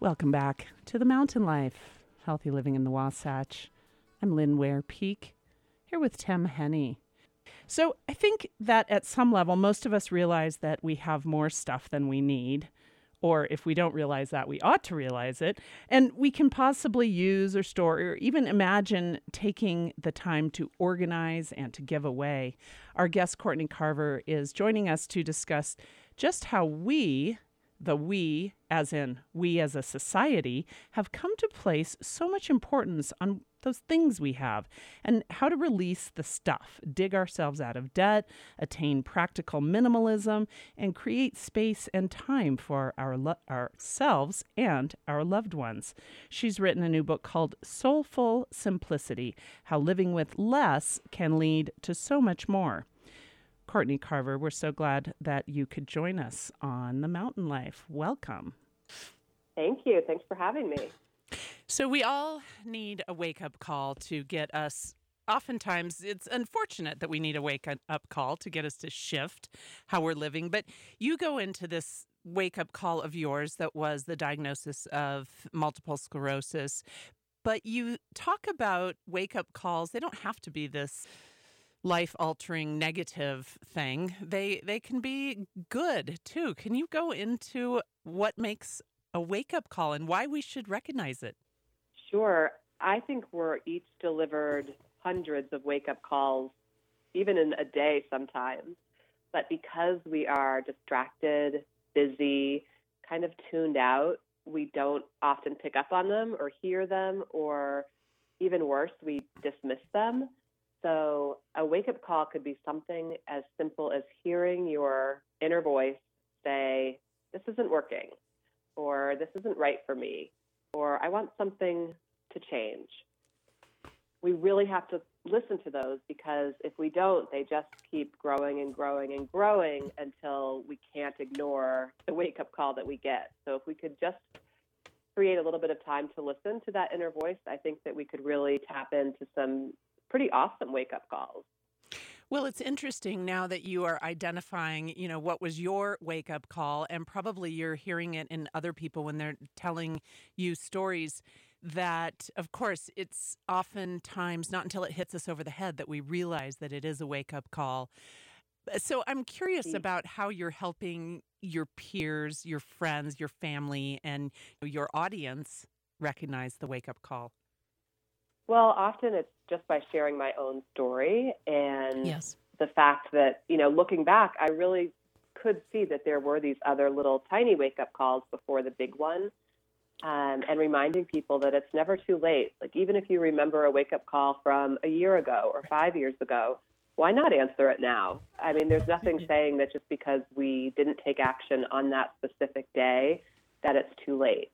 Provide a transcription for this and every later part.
Welcome back to The Mountain Life, Healthy Living in the Wasatch. I'm Lynn Ware Peak, here with Tim Henney. So I think that at some level, most of us realize that we have more stuff than we need. Or if we don't realize that, we ought to realize it. And we can possibly use or store or even imagine taking the time to organize and to give away. Our guest, Courtney Carver, is joining us to discuss just how we as in we as a society, have come to place so much importance on those things we have and how to release the stuff, dig ourselves out of debt, attain practical minimalism, and create space and time for ourselves and our loved ones. She's written a new book called Soulful Simplicity: How Living with Less Can Lead to So Much More. Courtney Carver, we're so glad that you could join us on The Mountain Life. Welcome. Thank you. Thanks for having me. So we all need a wake-up call to get us. Oftentimes, it's unfortunate that we need a wake-up call to get us to shift how we're living. But you go into this wake-up call of yours that was the diagnosis of multiple sclerosis. But you talk about wake-up calls. They don't have to be this life-altering negative thing. They can be good too. Can you go into what makes a wake-up call and why we should recognize it? Sure. I think we're each delivered hundreds of wake-up calls, even in a day sometimes. But because we are distracted, busy, kind of tuned out, we don't often pick up on them or hear them, or even worse, we dismiss them. So a wake-up call could be something as simple as hearing your inner voice say, this isn't working, or this isn't right for me, or I want something to change. We really have to listen to those, because if we don't, they just keep growing and growing and growing until we can't ignore the wake-up call that we get. So if we could just create a little bit of time to listen to that inner voice, I think that we could really tap into some pretty awesome wake-up calls. Well, it's interesting now that you are identifying, what was your wake-up call, and probably you're hearing it in other people when they're telling you stories, that, of course, it's oftentimes not until it hits us over the head that we realize that it is a wake-up call. So I'm curious about how you're helping your peers, your friends, your family, and your audience recognize the wake-up call. Well, often it's just by sharing my own story, and Yes. The fact that, looking back, I really could see that there were these other little tiny wake-up calls before the big one, and reminding people that it's never too late. Like, even if you remember a wake-up call from a year ago or 5 years ago, why not answer it now? I mean, there's nothing saying that just because we didn't take action on that specific day that it's too late.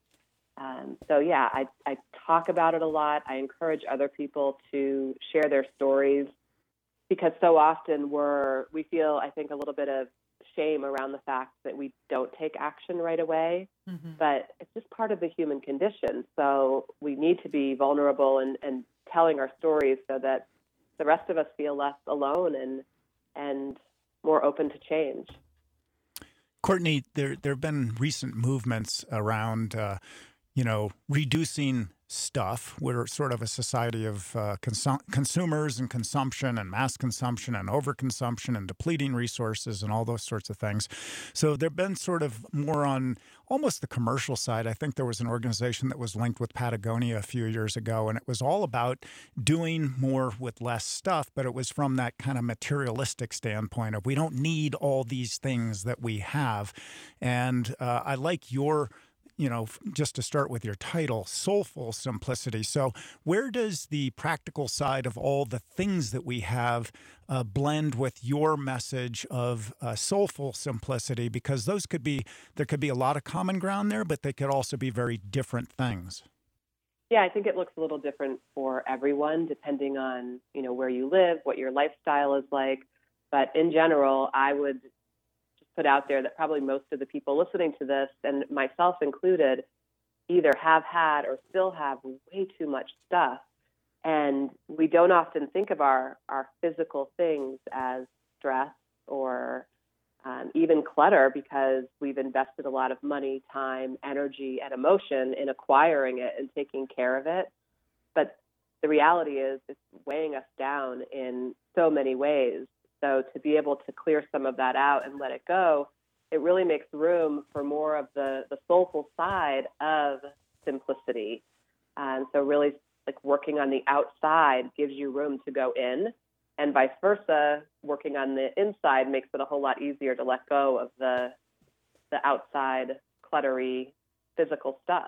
I talk about it a lot. I encourage other people to share their stories, because so often we feel, I think, a little bit of shame around the fact that we don't take action right away. Mm-hmm. But it's just part of the human condition. So we need to be vulnerable and telling our stories so that the rest of us feel less alone and more open to change. Courtney, there have been recent movements around reducing stuff. We're sort of a society of consumers and consumption and mass consumption and overconsumption and depleting resources and all those sorts of things. So there have been sort of more on almost the commercial side. I think there was an organization that was linked with Patagonia a few years ago, and it was all about doing more with less stuff, but it was from that kind of materialistic standpoint of we don't need all these things that we have. And I like your just to start with your title, Soulful Simplicity. So where does the practical side of all the things that we have blend with your message of soulful simplicity? Because there could be a lot of common ground there, but they could also be very different things. Yeah, I think it looks a little different for everyone, depending on, where you live, what your lifestyle is like. But in general, I would put out there that probably most of the people listening to this, and myself included, either have had or still have way too much stuff. And we don't often think of our physical things as stress or even clutter, because we've invested a lot of money, time, energy, and emotion in acquiring it and taking care of it. But the reality is it's weighing us down in so many ways. So to be able to clear some of that out and let it go, it really makes room for more of the soulful side of simplicity. And so really, like, working on the outside gives you room to go in, and vice versa, working on the inside makes it a whole lot easier to let go of the outside cluttery physical stuff.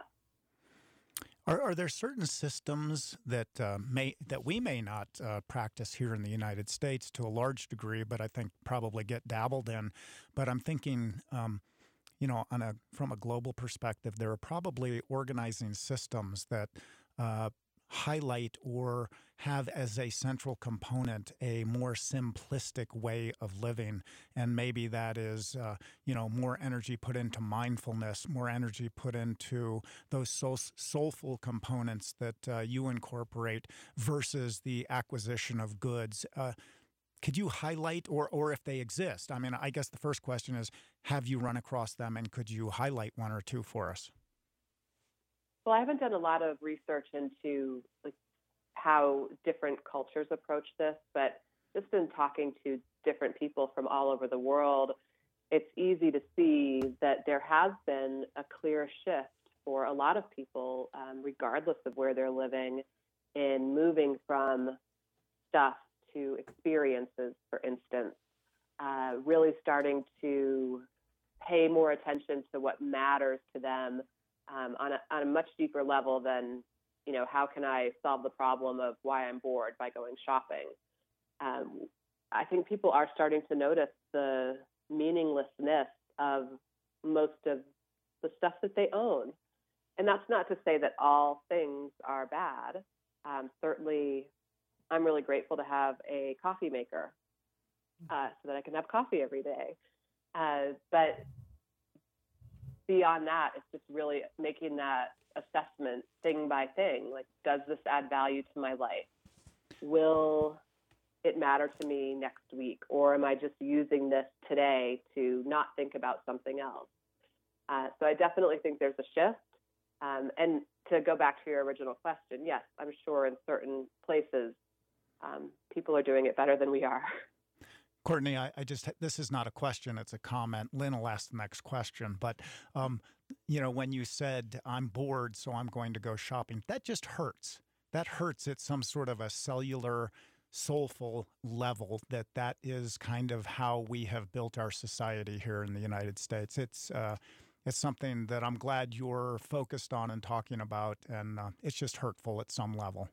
Are there certain systems that we may not practice here in the United States to a large degree, but I think probably get dabbled in? But I'm thinking, from a global perspective, there are probably organizing systems that highlight or have as a central component a more simplistic way of living. And maybe that is, more energy put into mindfulness, more energy put into those soulful components that you incorporate versus the acquisition of goods. Could you highlight, or if they exist? I mean, I guess the first question is, have you run across them, and could you highlight one or two for us? Well, I haven't done a lot of research into how different cultures approach this, but just in talking to different people from all over the world, it's easy to see that there has been a clear shift for a lot of people, regardless of where they're living, in moving from stuff to experiences, for instance, really starting to pay more attention to what matters to them on a much deeper level than, how can I solve the problem of why I'm bored by going shopping? I think people are starting to notice the meaninglessness of most of the stuff that they own. And that's not to say that all things are bad. Certainly, I'm really grateful to have a coffee maker so that I can have coffee every day. But beyond that, it's just really making that assessment thing by thing. Like, does this add value to my life? Will it matter to me next week? Or am I just using this today to not think about something else? So I definitely think there's a shift. And to go back to your original question, yes, I'm sure in certain places, people are doing it better than we are. Courtney, this is not a question, it's a comment. Lynn will ask the next question. But, when you said, I'm bored, so I'm going to go shopping, that just hurts. That hurts at some sort of a cellular, soulful level, that is kind of how we have built our society here in the United States. It's something that I'm glad you're focused on and talking about, and it's just hurtful at some level.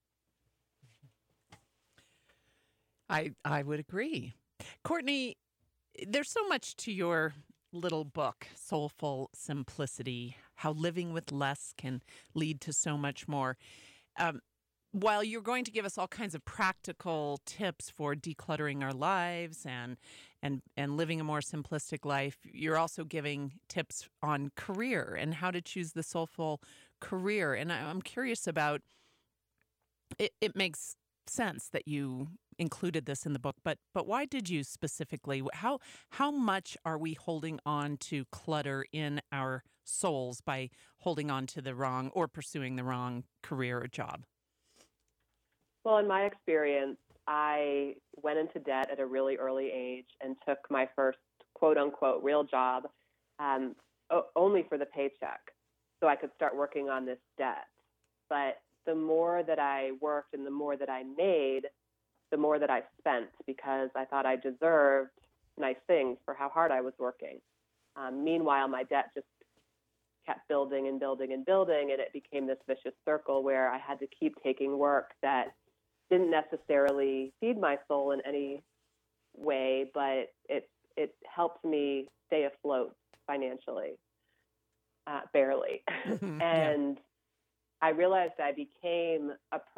I would agree. Courtney, there's so much to your little book, Soulful Simplicity, How Living with Less Can Lead to So Much More. While you're going to give us all kinds of practical tips for decluttering our lives and living a more simplistic life, you're also giving tips on career and how to choose the soulful career. And I'm curious about it. It makes sense that you included this in the book, but why did you specifically? How much are we holding on to clutter in our souls by holding on to the wrong or pursuing the wrong career or job? Well, in my experience, I went into debt at a really early age and took my first quote unquote real job only for the paycheck, so I could start working on this debt. But the more that I worked and the more that I made, the more that I spent, because I thought I deserved nice things for how hard I was working. Meanwhile, my debt just kept building and building and building, and it became this vicious circle where I had to keep taking work that didn't necessarily feed my soul in any way, but it helped me stay afloat financially, barely. And I realized I became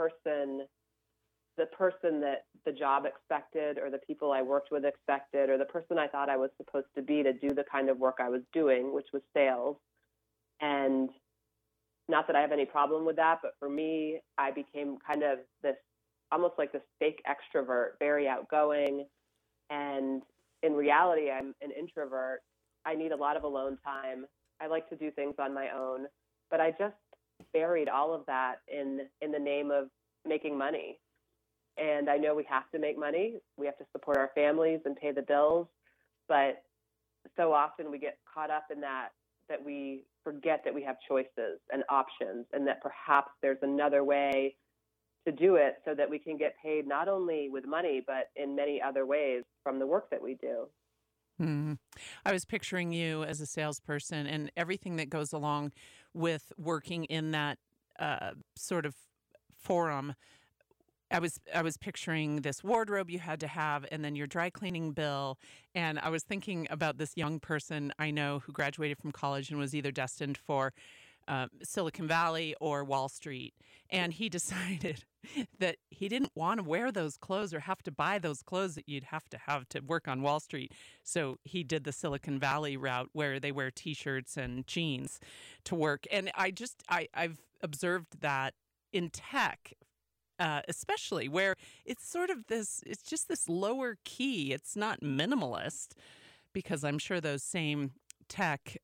the person that the job expected, or the people I worked with expected, or the person I thought I was supposed to be to do the kind of work I was doing, which was sales. And not that I have any problem with that, but for me, I became kind of almost like this fake extrovert, very outgoing. And in reality, I'm an introvert. I need a lot of alone time. I like to do things on my own, but I just buried all of that in the name of making money. And I know we have to make money. We have to support our families and pay the bills. But so often we get caught up in that we forget that we have choices and options, and that perhaps there's another way to do it so that we can get paid not only with money, but in many other ways from the work that we do. I was picturing you as a salesperson and everything that goes along with working in that sort of forum. I was picturing this wardrobe you had to have, and then your dry cleaning bill. And I was thinking about this young person I know who graduated from college and was either destined for Silicon Valley or Wall Street. And he decided that he didn't want to wear those clothes or have to buy those clothes that you'd have to work on Wall Street. So he did the Silicon Valley route where they wear T-shirts and jeans to work. And I've observed that in tech, especially where it's just this lower key. It's not minimalist, because I'm sure those same tech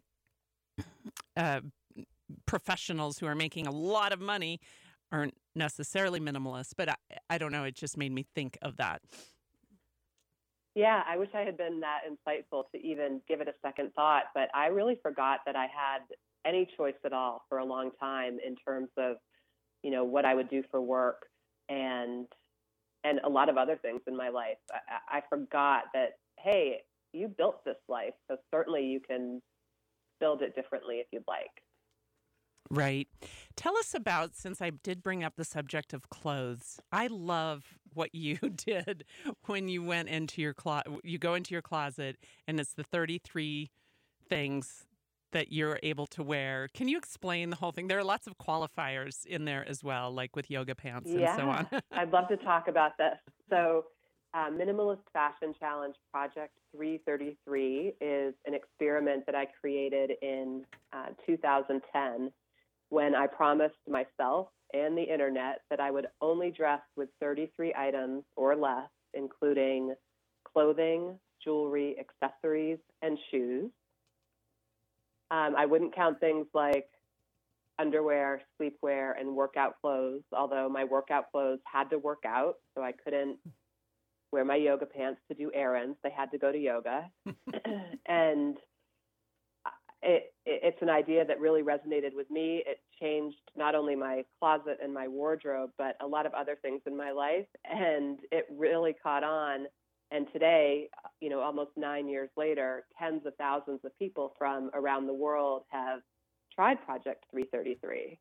professionals who are making a lot of money aren't necessarily minimalist, but I don't know. It just made me think of that. Yeah, I wish I had been that insightful to even give it a second thought, but I really forgot that I had any choice at all for a long time in terms of, what I would do for work and a lot of other things in my life. I forgot that, hey, you built this life, so certainly you can build it differently if you'd like. Right. Tell us about, since I did bring up the subject of clothes, I love what you did when you went into your you go into your closet and it's the 33 things that you're able to wear. Can you explain the whole thing? There are lots of qualifiers in there as well, like with yoga pants and so on. I'd love to talk about this. So Minimalist Fashion Challenge Project 333 is an experiment that I created in 2010 when I promised myself and the internet that I would only dress with 33 items or less, including clothing, jewelry, accessories, and shoes. I wouldn't count things like underwear, sleepwear, and workout clothes, although my workout clothes had to work out, so I couldn't wear my yoga pants to do errands. They had to go to yoga. And it's an idea that really resonated with me. It changed not only my closet and my wardrobe, but a lot of other things in my life. And it really caught on. And today, almost 9 years later, tens of thousands of people from around the world have tried Project 333.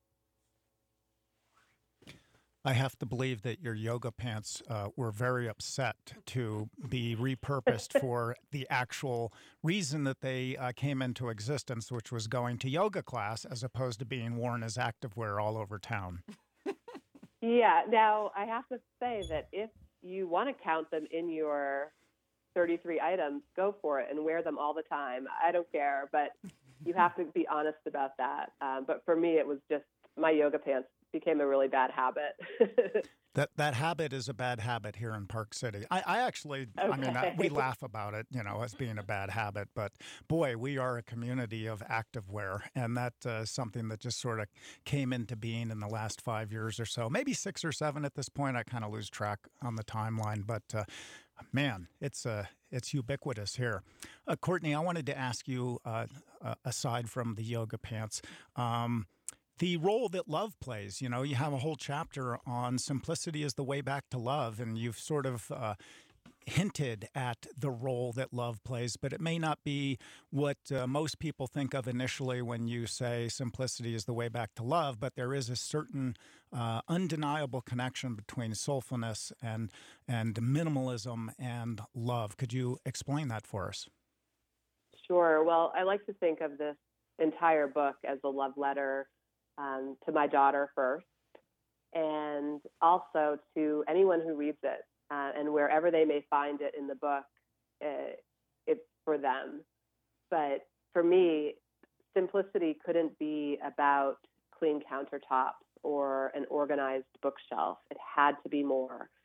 I have to believe that your yoga pants were very upset to be repurposed for the actual reason that they came into existence, which was going to yoga class as opposed to being worn as activewear all over town. Yeah. Now, I have to say that if you want to count them in your 33 items, go for it and wear them all the time. I don't care, but you have to be honest about that. But for me, it was just my yoga pants became a really bad habit. That habit is a bad habit here in Park City. I actually, Okay. we laugh about it, as being a bad habit. But boy, we are a community of activewear, and that is something that just sort of came into being in the last 5 years or so, maybe 6 or 7 at this point. I kind of lose track on the timeline, but man, it's ubiquitous here. Courtney, I wanted to ask you, aside from the yoga pants, the role that love plays. You have a whole chapter on simplicity is the way back to love, and you've sort of hinted at the role that love plays, but it may not be what most people think of initially when you say simplicity is the way back to love, but there is a certain undeniable connection between soulfulness and minimalism and love. Could you explain that for us? Sure. Well, I like to think of this entire book as a love letter to my daughter first, and also to anyone who reads it, and wherever they may find it in the book, it's for them. But for me, simplicity couldn't be about clean countertops or an organized bookshelf. It had to be more.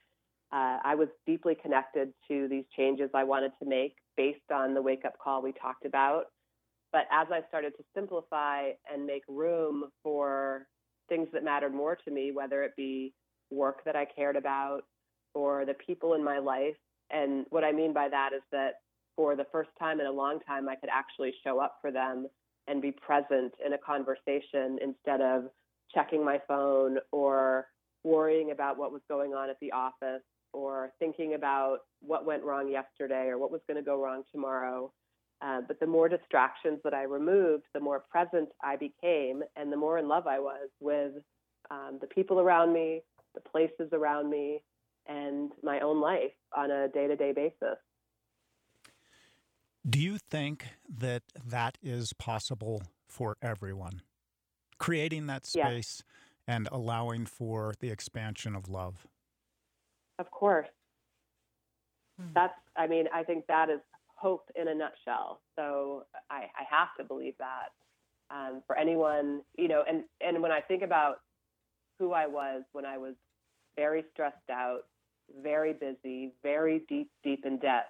I was deeply connected to these changes I wanted to make based on the wake-up call we talked about. But as I started to simplify and make room for things that mattered more to me, whether it be work that I cared about or the people in my life, and what I mean by that is that for the first time in a long time, I could actually show up for them and be present in a conversation instead of checking my phone or worrying about what was going on at the office or thinking about what went wrong yesterday or what was going to go wrong tomorrow. But the more distractions that I removed, the more present I became and the more in love I was with the people around me, the places around me, and my own life on a day-to-day basis. Do you think that that is possible for everyone? Creating that space and allowing for the expansion of love? Of course. I think that is hope in a nutshell. So I have to believe that for anyone, and when I think about who I was when I was very stressed out, very busy, very deep in debt,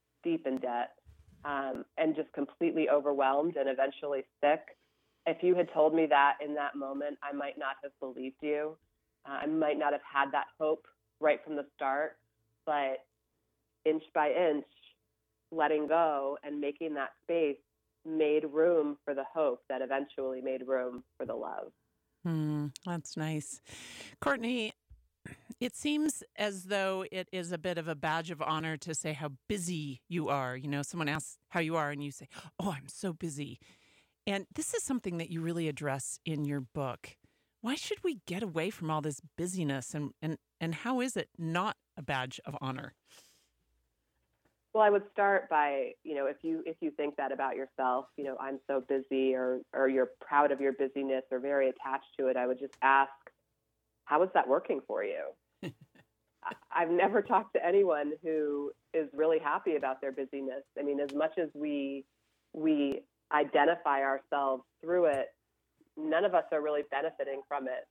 and just completely overwhelmed and eventually sick. If you had told me that in that moment, I might not have believed you. I might not have had that hope right from the start, but inch by inch, letting go and making that space made room for the hope that eventually made room for the love. That's nice. Courtney, it seems as though it is a bit of a badge of honor to say how busy you are. Someone asks how you are and you say, "Oh, I'm so busy." And this is something that you really address in your book. Why should we get away from all this busyness and how is it not a badge of honor? Well, I would start by, if you think that about yourself, I'm so busy or you're proud of your busyness or very attached to it, I would just ask, how is that working for you? I've never talked to anyone who is really happy about their busyness. I mean, as much as we identify ourselves through it, none of us are really benefiting from it.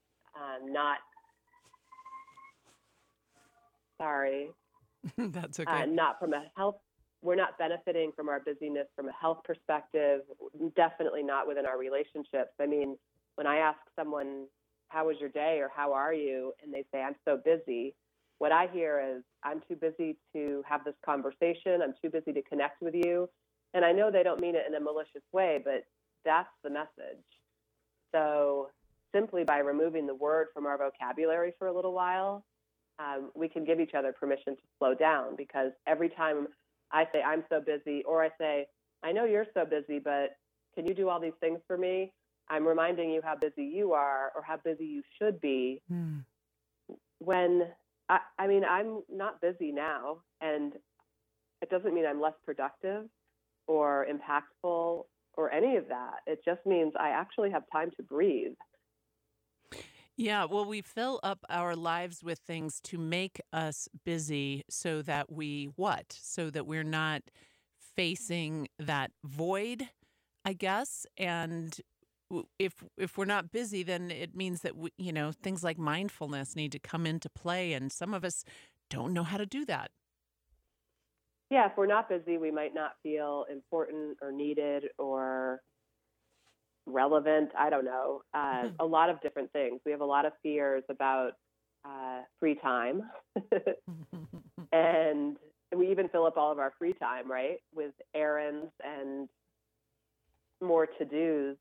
That's okay. Not from a health. We're not benefiting from our busyness from a health perspective. Definitely not within our relationships. I mean, when I ask someone, "How was your day?" or "How are you?" and they say, "I'm so busy," what I hear is, "I'm too busy to have this conversation. I'm too busy to connect with you." And I know they don't mean it in a malicious way, but that's the message. So simply by removing the word from our vocabulary for a little while, we can give each other permission to slow down, because every time I say I'm so busy, or I say, "I know you're so busy, but can you do all these things for me?" I'm reminding you how busy you are or how busy you should be. When, I'm not busy now, and it doesn't mean I'm less productive or impactful or any of that. It just means I actually have time to breathe. Yeah, well, we fill up our lives with things to make us busy so that So that we're not facing that void, I guess. And if we're not busy, then it means that things like mindfulness need to come into play, and some of us don't know how to do that. Yeah, if we're not busy, we might not feel important or needed or relevant. I don't know. A lot of different things. We have a lot of fears about free time. And we even fill up all of our free time, right, with errands and more to-dos.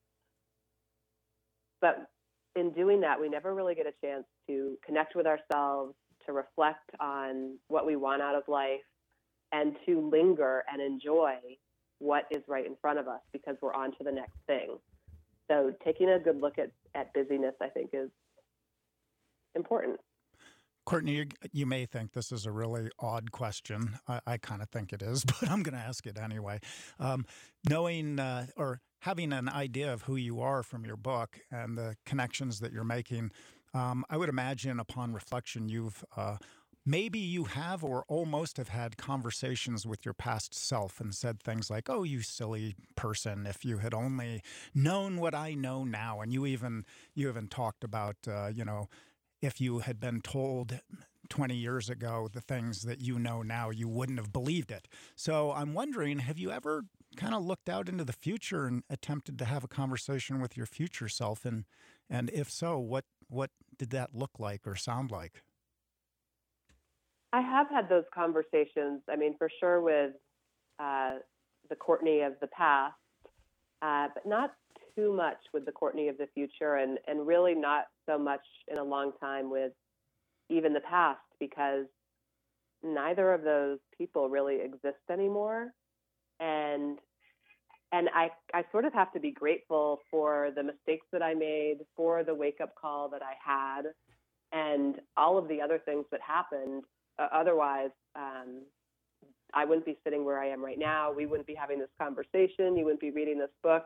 But in doing that, we never really get a chance to connect with ourselves, to reflect on what we want out of life, and to linger and enjoy what is right in front of us, because we're on to the next thing. So taking a good look at busyness, I think, is important. Courtney, you may think this is a really odd question. I kind of think it is, but I'm going to ask it anyway. Knowing or having an idea of who you are from your book and the connections that you're making, I would imagine upon reflection maybe you have or almost have had conversations with your past self and said things like, "Oh, you silly person, if you had only known what I know now." And you even talked about, if you had been told 20 years ago, the things that you know now, you wouldn't have believed it. So I'm wondering, have you ever kind of looked out into the future and attempted to have a conversation with your future self? And if so, what did that look like or sound like? I have had those conversations. I mean, for sure with the Courtney of the past, but not too much with the Courtney of the future, and really not so much in a long time with even the past, because neither of those people really exist anymore. And I sort of have to be grateful for the mistakes that I made, for the wake-up call that I had, and all of the other things that happened. Otherwise, I wouldn't be sitting where I am right now. We wouldn't be having this conversation. You wouldn't be reading this book.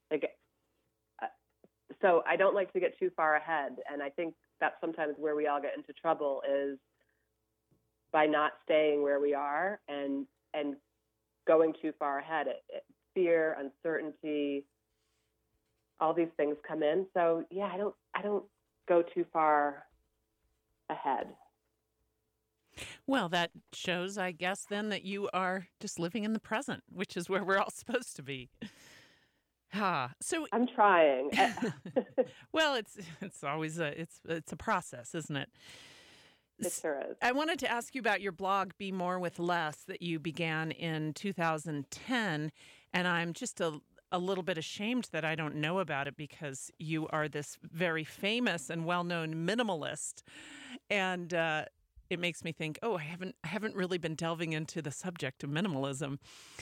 So I don't like to get too far ahead. And I think that's sometimes where we all get into trouble, is by not staying where we are and going too far ahead. Fear, uncertainty, all these things come in. So yeah, I don't go too far ahead. Well, that shows, I guess, then that you are just living in the present, which is where we're all supposed to be. So I'm trying. Well, it's always it's a process, isn't it? It sure is. I wanted to ask you about your blog, Be More with Less, that you began in 2010, and I'm just a little bit ashamed that I don't know about it, because you are this very famous and well-known minimalist, and it makes me think, oh, I haven't really been delving into the subject of minimalism.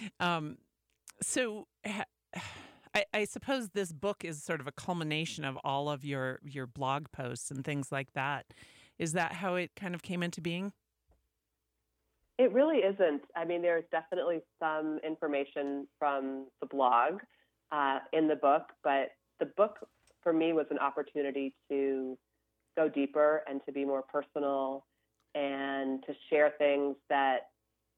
So I suppose this book is sort of a culmination of all of your blog posts and things like that. Is that how it kind of came into being? It really isn't. I mean, there's definitely some information from the blog in the book, but the book for me was an opportunity to go deeper and to be more personal and to share things that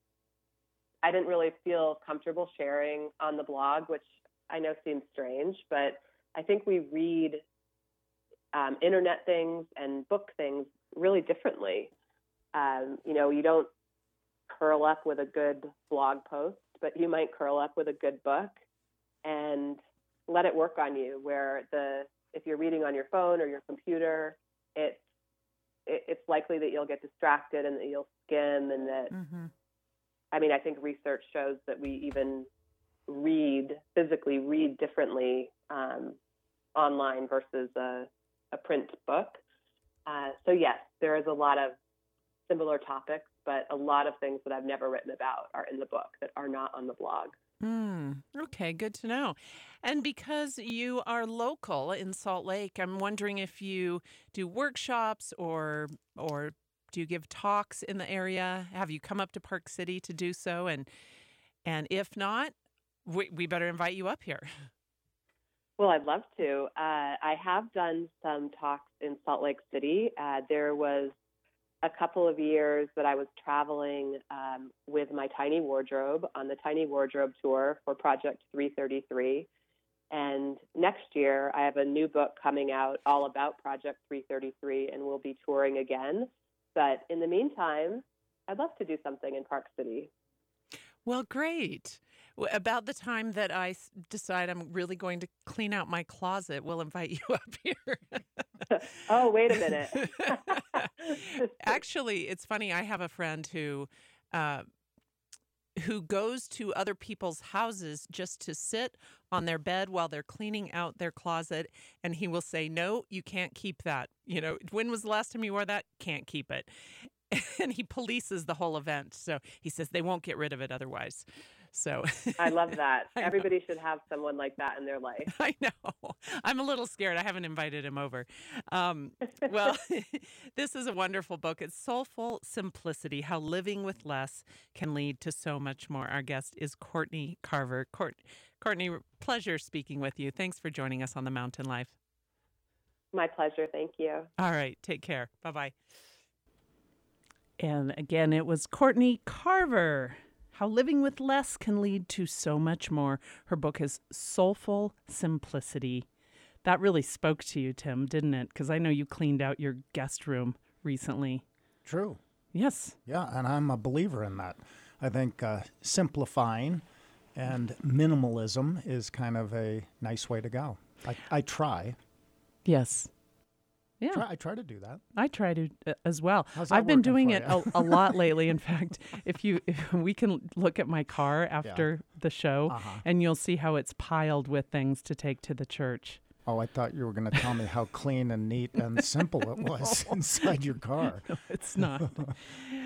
I didn't really feel comfortable sharing on the blog, which I know seems strange, but I think we read internet things and book things really differently. You don't curl up with a good blog post, but you might curl up with a good book and let it work on you, where if you're reading on your phone or your computer, it's likely that you'll get distracted and that you'll skim, and that, I mean, I think research shows that we even physically read differently online versus a print book. So yes, there is a lot of similar topics, but a lot of things that I've never written about are in the book that are not on the blog. Okay, good to know. And because you are local in Salt Lake, I'm wondering if you do workshops or do you give talks in the area? Have you come up to Park City to do so? And if not, we better invite you up here. Well, I'd love to. I have done some talks in Salt Lake City. There was a couple of years that I was traveling with my Tiny Wardrobe on the Tiny Wardrobe tour for Project 333. And next year, I have a new book coming out all about Project 333, and we'll be touring again. But in the meantime, I'd love to do something in Park City. Well, great. About the time that I decide I'm really going to clean out my closet, we'll invite you up here. Oh, wait a minute. Actually, it's funny. I have a friend who goes to other people's houses just to sit on their bed while they're cleaning out their closet, and he will say, "No, you can't keep that. When was the last time you wore that? Can't keep it." And he polices the whole event. So he says they won't get rid of it otherwise. So I love that. Everybody should have someone like that in their life. I know. I'm a little scared. I haven't invited him over. Well, this is a wonderful book. It's Soulful Simplicity, How Living with Less Can Lead to So Much More. Our guest is Courtney Carver. Courtney, pleasure speaking with you. Thanks for joining us on The Mountain Life. My pleasure. Thank you. All right. Take care. Bye-bye. And again, it was Courtney Carver. How Living with Less Can Lead to So Much More. Her book is Soulful Simplicity. That really spoke to you, Tim, didn't it? Because I know you cleaned out your guest room recently. True. Yes. Yeah, and I'm a believer in that. I think simplifying and minimalism is kind of a nice way to go. I try. Yes. Yeah. I try to do that. I try to as well. How's that I've been working doing for it you? a lot lately. In fact, if we can look at my car after the show, and you'll see how it's piled with things to take to the church. Oh, I thought you were going to tell me how clean and neat and simple it was inside your car. No, it's not.